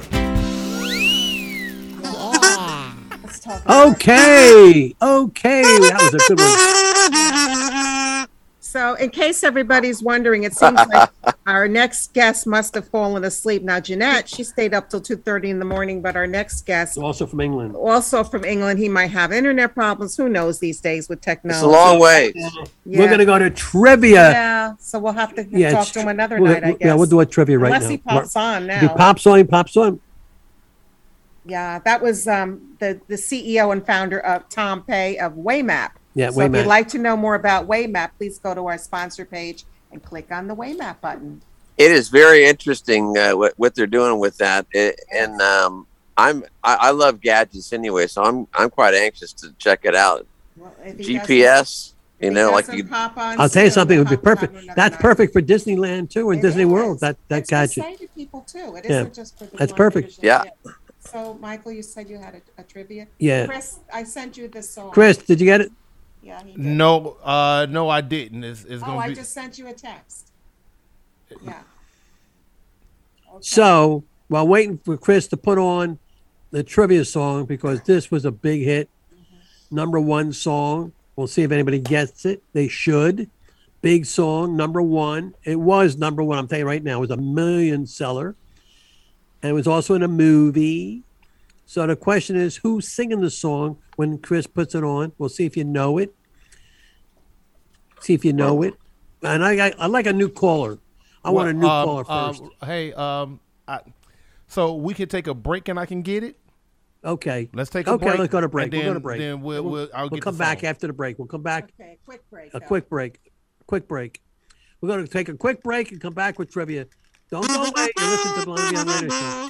Yeah. Let's talk Okay. That was a good one. So in case everybody's wondering, it seems like our next guest must have fallen asleep. Now, Jeanette, she stayed up till 2:30 in the morning, but our next guest, also from England, he might have internet problems. Who knows these days with technology? It's a long way. Yeah. We're going to go to trivia. Yeah, so we'll have to talk to him another night, I guess. Yeah, we'll do a trivia right now. Unless he pops on now. If he pops on. Yeah, that was the CEO and founder of Tom Pay of Waymap. Yeah, so Waymap. if you'd like to know more about Waymap, please go to our sponsor page and click on the Waymap button. It is very interesting what they're doing with that, and I love gadgets anyway, so I'm quite anxious to check it out. Well, if GPS, you know, like you. I'll tell you something. It would be perfect. That's perfect for Disneyland too, and Disney World. That gadget. It's for people too. It Yeah. isn't just for the That's blind perfect. vision. Yeah. So, Michael, you said you had a trivia. Yeah. Chris, I sent you this song. Chris, did you get it? Yeah, he did. No, I didn't. It's gonna I be. just sent you a text. Yeah. Okay. So while waiting for Chris to put on the trivia song, because this was a big hit, #1 song. We'll see if anybody gets it. They should. Big song, #1. It was #1. I'm telling you right now, it was a million seller. And it was also in a movie. So the question is, who's singing the song when Chris puts it on? We'll see if you know it. See if you know it. And I like a new caller. I want a new caller first. Hey, so we can take a break and I can get it. Okay. Let's take a break. Okay, let's go to break. We'll go to break. Then I'll come back after the break. We'll come back. Okay, quick break. Quick break. Quick break. We're going to take a quick break and come back with trivia. Don't go away. You listen to Blind Beyond Radio Show.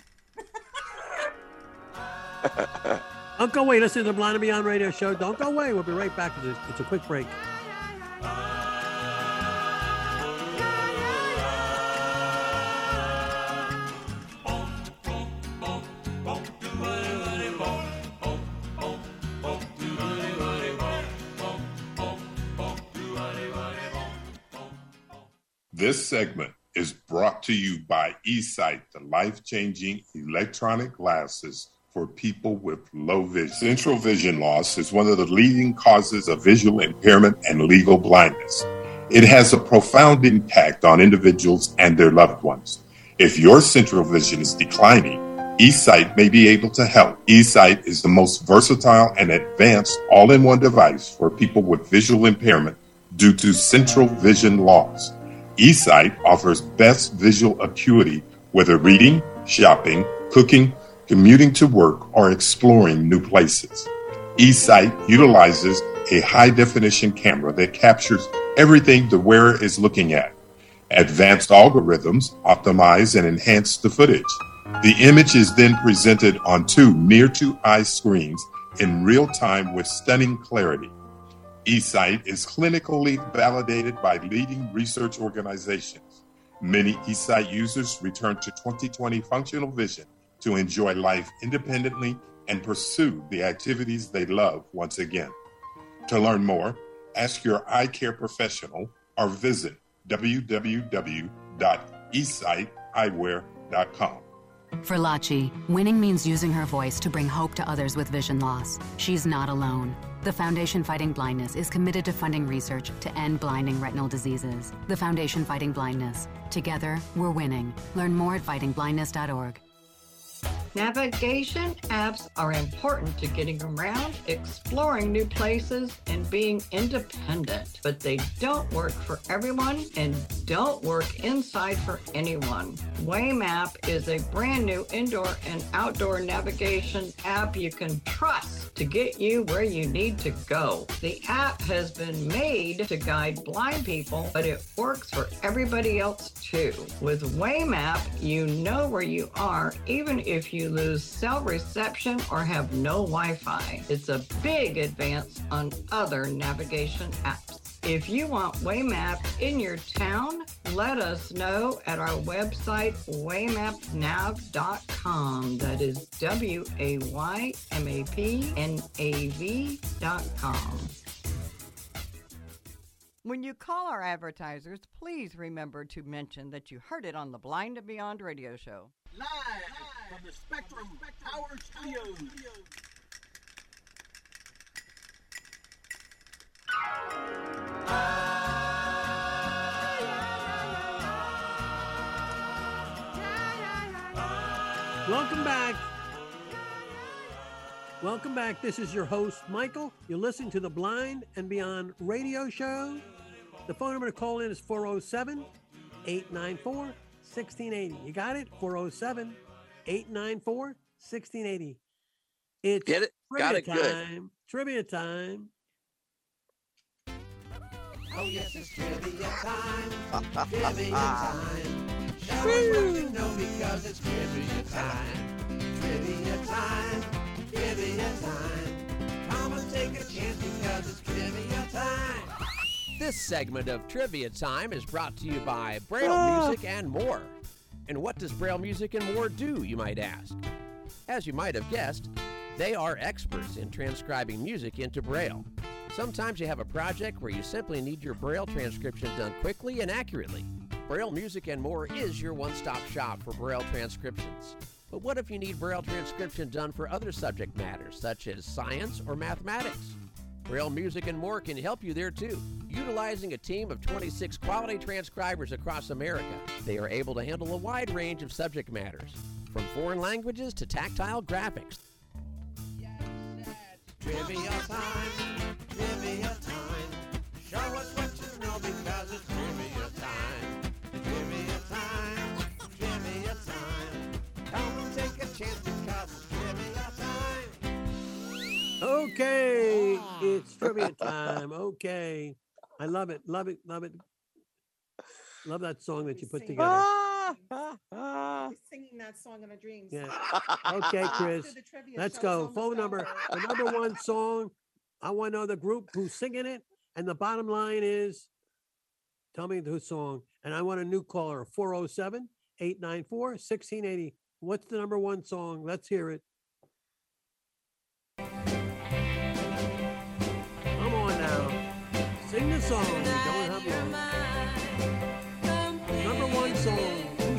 Don't go away. Listen to the Blind Beyond Radio Show. Don't go away. We'll be right back. It's a quick break. This segment is brought to you by eSight, the life-changing electronic glasses for people with low vision. Central vision loss is one of the leading causes of visual impairment and legal blindness. It has a profound impact on individuals and their loved ones. If your central vision is declining, eSight may be able to help. eSight is the most versatile and advanced all-in-one device for people with visual impairment due to central vision loss. eSight offers best visual acuity, whether reading, shopping, cooking, commuting to work, or exploring new places. eSight utilizes a high-definition camera that captures everything the wearer is looking at. Advanced algorithms optimize and enhance the footage. The image is then presented on two near-to-eye screens in real time with stunning clarity. eSight is clinically validated by leading research organizations. Many eSight users return to 20/20 functional vision to enjoy life independently and pursue the activities they love once again. To learn more, ask your eye care professional or visit www.esighteyewear.com. For Lachi, winning means using her voice to bring hope to others with vision loss. She's not alone. The Foundation Fighting Blindness is committed to funding research to end blinding retinal diseases. The Foundation Fighting Blindness. Together, we're winning. Learn more at fightingblindness.org. Navigation apps are important to getting around, exploring new places, and being independent, but they don't work for everyone and don't work inside for anyone. Waymap is a brand new indoor and outdoor navigation app you can trust to get you where you need to go. The app has been made to guide blind people, but it works for everybody else too. With Waymap, you know where you are, even if you lose cell reception or have no Wi-Fi. It's a big advance on other navigation apps. If you want Waymap in your town, let us know at our website, waymapnav.com. That is waymapnav.com. When you call our advertisers, please remember to mention that you heard it on the Blind and Beyond radio show. Live from the Spectrum Power Studios. Welcome back. Welcome back. This is your host, Michael. You're listening to the Blind and Beyond radio show. The phone number to call in is 407-894-1680. You got it? 407-894-1680. It's Get it? Got it trivia good. time. Trivia time. Oh yes, it's trivia time. Trivia time. Show us what you know because it's trivia time. Trivia time. Trivia time. Come and take a chance because it's trivia time. This segment of Trivia Time is brought to you by Braille Music and More. And what does Braille Music and More do, you might ask? As you might have guessed, they are experts in transcribing music into Braille. Sometimes you have a project where you simply need your Braille transcription done quickly and accurately. Braille Music and More is your one-stop shop for Braille transcriptions. But what if you need Braille transcription done for other subject matters, such as science or mathematics? Braille Music and More can help you there too. Utilizing a team of 26 quality transcribers across America, they are able to handle a wide range of subject matters, from foreign languages to tactile graphics. Trivia time. Trivia time. Show us what you know because it's trivia time. Trivia time. Trivia time. Come and take a chance because it's trivia time. Okay, it's trivia time. Okay. I love it, love it, love it. Love that song that you put together. He's singing that song in our dreams. Yeah. Okay, Chris. Let's go. Phone number. The number one song. I want to know the group who's singing it. And the bottom line is, tell me the song. And I want a new caller, 407-894-1680. What's the number one song? Let's hear it. Come on now. Sing the song. We don't have long.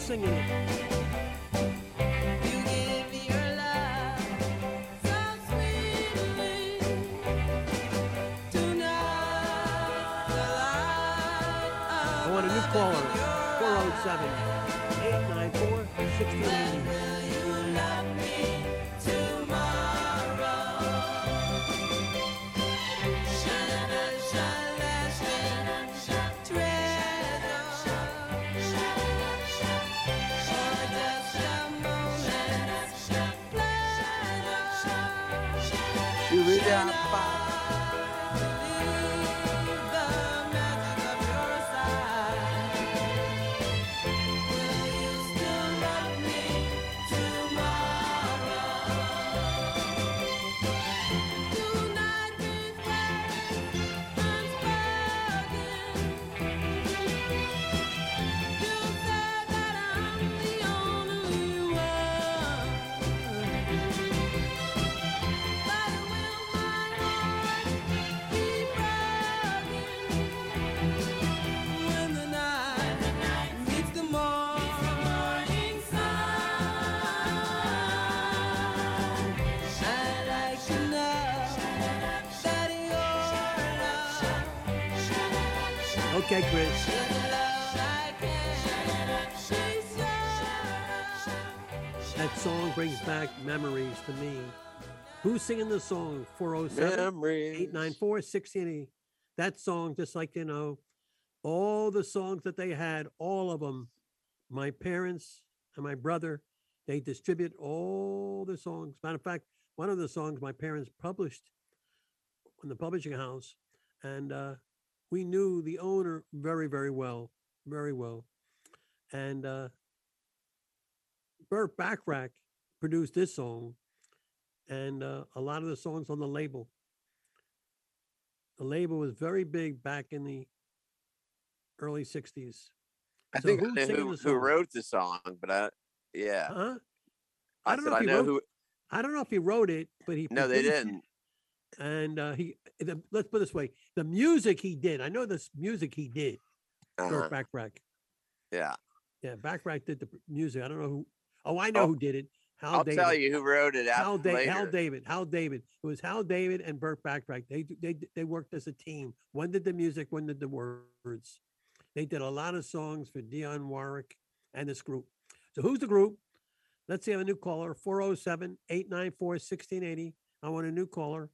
singing it? I want a new caller, 407-894-1680. Okay, Chris. That song brings back memories to me. Who's singing the song? 407-894-1680. That song, just like, you know, all the songs that they had, all of them, my parents and my brother, they distribute all the songs. Matter of fact, one of the songs my parents published in the publishing house, and we knew the owner very, very well, very well. And Burt Bacharach produced this song and a lot of the songs on the label. The label was very big back in the early 60s. I think I know who wrote the song, but yeah. Huh? I don't know if he wrote it, but he No, they didn't. it. And let's put it this way, the music he did. I know this music he did. Burt Bacharach. Yeah. Yeah, Bacharach did the music. I don't know who. Oh, I know who did it. I'll tell you who wrote it Hal David. It was Hal David and Burt Bacharach. They worked as a team. One did the music, one did the words. They did a lot of songs for Dionne Warwick and this group. So who's the group? Let's see, I have a new caller, 407-894-1680. I want a new caller,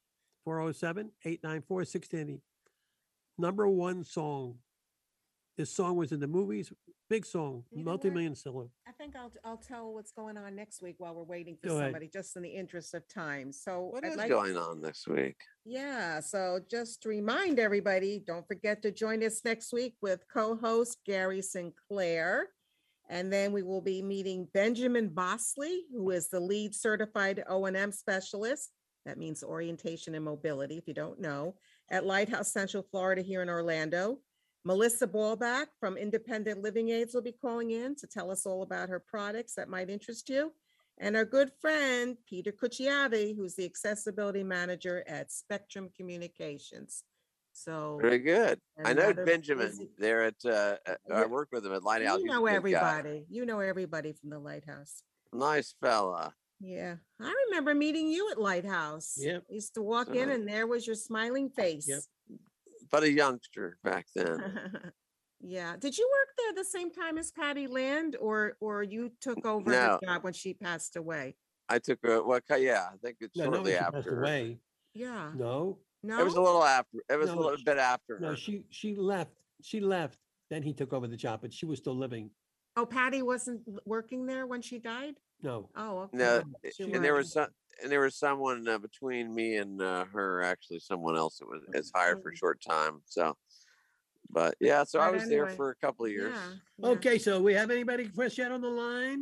407-894-1680. Number one song. This song was in the movies. Big song, multi-million seller. I think I'll tell what's going on next week while we're waiting for Go ahead. somebody, just in the interest of time. So What is going on next week? Yeah, so just to remind everybody, don't forget to join us next week with co-host Gary Sinclair. And then we will be meeting Benjamin Bosley, who is the lead certified O&M specialist. That means orientation and mobility, if you don't know, at Lighthouse Central Florida here in Orlando. Melissa Ballback from Independent Living Aids will be calling in to tell us all about her products that might interest you. And our good friend, Peter Cucciavi, who's the accessibility manager at Spectrum Communications. So Very good. I know another Benjamin busy- there at, I work with him at Lighthouse. You He's a know good guy. everybody. You know everybody from the Lighthouse. Nice fella. Yeah, I remember meeting you at Lighthouse. Yep. Used to walk in and there was your smiling face. Yep. But a youngster back then. Yeah. Did you work there the same time as Patty Land, or you took over No. her job when she passed away? I took a yeah, I think it's No, not shortly when she passed after. away. Yeah. No. No. It was a little after. It was No, a little bit after. No, her. she left. She left. Then he took over the job, but she was still living. Oh, Patty wasn't working there when she died? No. Oh, okay. No, She and there was wasn't. there was someone between me and her. Actually, someone else that was hired for a short time. So, but yeah, so I But was there anyway, for a couple of years. Yeah. Okay, so we have anybody, Chris, yet on the line?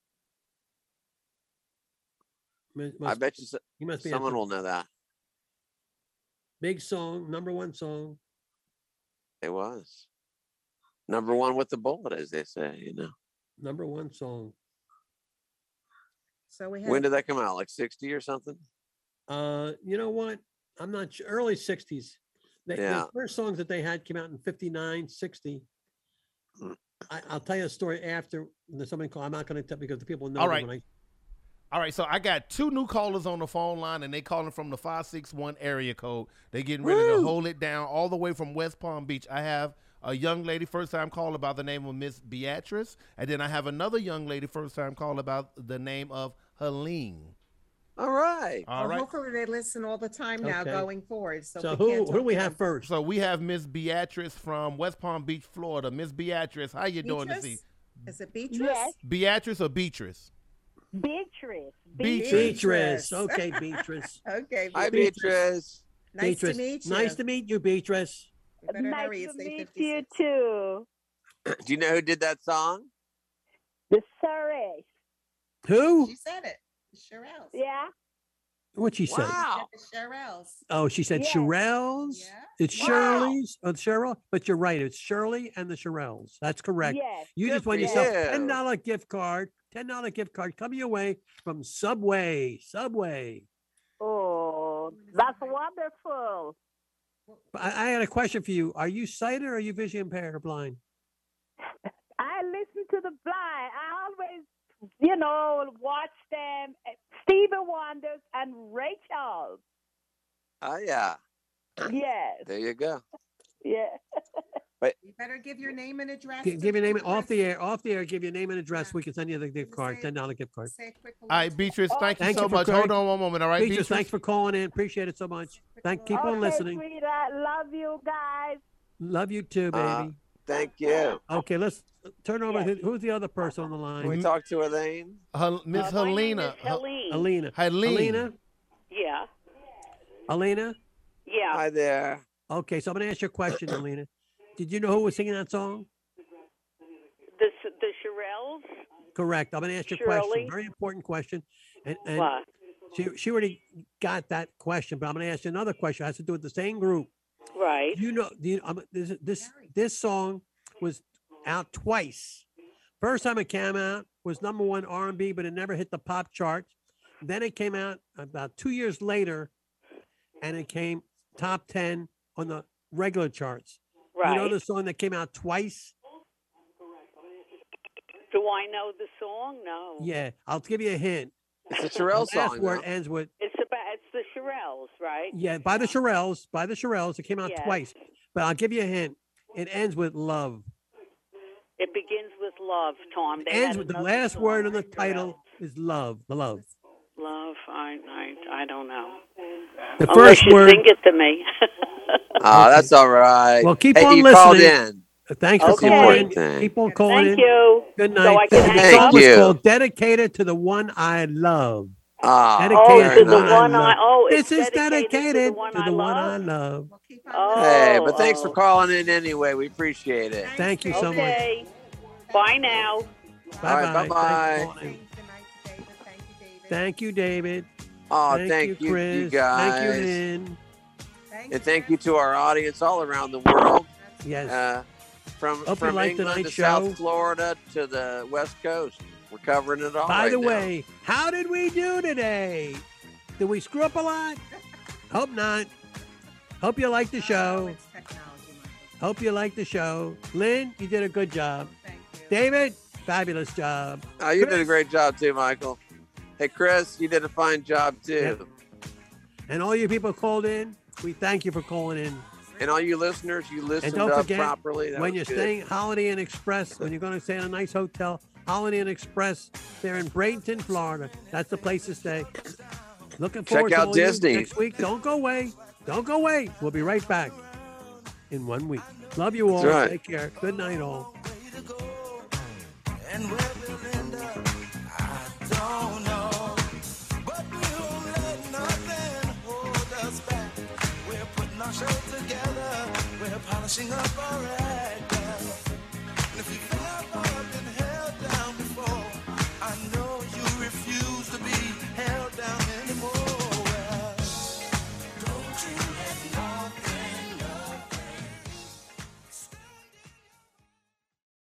I bet you you must be someone answering. will know that. Big song, number one song. It was number one with the bullet, as they say. You know. Number one song. So we have. When did that come out? Like 60 or something? You know what? I'm not sure. Early 60s. Yeah. The first songs that they had came out in 59, 60. I'll tell you a story after there's somebody call. I'm not going to tell because the people know. All right. All right, so I got 2 new callers on the phone line, and they calling from the 561 area code. They getting ready to hold it down all the way from West Palm Beach. I have a young lady, first-time call about the name of Miss Beatrice, and then I have another young lady, first-time call about the name of Helene. All right. All right. Hopefully they listen all the time now going forward. So who do we have first? So we have Miss Beatrice from West Palm Beach, Florida. Miss Beatrice, how you doing this evening? Is it Beatrice? Yes. Beatrice or Beatrice? Beatrice. Beatrice. Okay, Beatrice. Okay. Hi, Beatrice. Nice to meet you. Nice to meet you, Beatrice. Nice to meet you too. Do you know who did that song? The Surreys. Who? She said it. The Shirelles. Yeah. What'd she say? Wow. The Shirelles. Oh, she said Shirelles. Yeah. It's Shirley's. Oh, Cheryl. But you're right. It's Shirley and the Shirelles. That's correct. Yes. You just won yourself $10 gift card. $10 gift card coming your way from Subway. Subway. Oh, that's wonderful. I had a question for you. Are you sighted or are you visually impaired or blind? I listen to the blind. I always, watch them. Stevie Wonders and Rachel. Oh, yeah. Yes. There you go. Yeah. But you better give your name and address. Give your name off the air. Off the air. Give your name and address. We can send you the gift card. $10 gift card. All right, Beatrice. Thank you so much. Hold on one moment. All right, Beatrice. Thanks for calling in. Appreciate it so much. Keep on listening. Sweetheart. Love you guys. Love you too, baby. Thank you. Okay, let's turn over. Who's the other person on the line? Can we talk to Elaine? Miss Helena. Helena. Helena. Yeah. Helena? Yeah. Hi there. Okay, so I'm going to ask you a question, Helena. Did you know who was singing that song? The Shirelles? Correct. I'm going to ask you a question. Very important question. And what? She already got that question, but I'm going to ask you another question. It has to do with the same group. Right. This song was out twice. First time it came out was #1 R&B, but it never hit the pop charts. Then it came out about 2 years later, and it came top 10 on the regular charts. Right. You know the song that came out twice? Do I know the song? No. Yeah, I'll give you a hint. It's a Shirelles song. The last word ends with It's the Shirelles, right? yeah, by the Shirelles. It came out twice, but I'll give you a hint. It ends with love. It begins with love, Tom. It ends with the last word on the title is love. The love. Love. I don't know. The Unless first you word. sing it to me. Oh, that's all right. Well, keep hey, on you listening. Called in. Thanks for calling in. Keep on calling in. Thank you. Good night. So I can The hang song up? was called "Dedicated to the One I Love." Dedicated to the one I love. This is dedicated to the one I love. Hey, but thanks for calling in anyway. We appreciate it. Thank you so Okay. Bye now. much. All right, Bye-bye. bye-bye. Thanks for calling. Thank you, David. Oh, Thank you, Chris. you guys. Thank you, Lynn. And thank you to our audience all around the world. Yes. From Hope you like England to tonight's show. South Florida to the West Coast. We're covering it all. By the right now. way, how did we do today? Did we screw up a lot? Hope not. Hope you like the show. Hope you like the show. Lynn, you did a good job. Thank you. David, fabulous job. Oh, you did a great job too, Michael. Hey, Chris, you did a fine job too. Yep. And all you people called in, we thank you for calling in. And all you listeners, you And listened don't up forget, properly. That when was you're good. staying Holiday Inn Express, when you're going to stay in a nice hotel, Holiday Inn Express, they're in Bradenton, Florida. That's the place to stay. Looking forward Check to out all you Disney. next week. Don't go away. Don't go away. We'll be right back in 1 week. Love you all. That's right. Take care. Good night, all. And where we'll end up, I don't know. But we won't let nothing hold us back. We're putting our show together. We're polishing up our act. And if you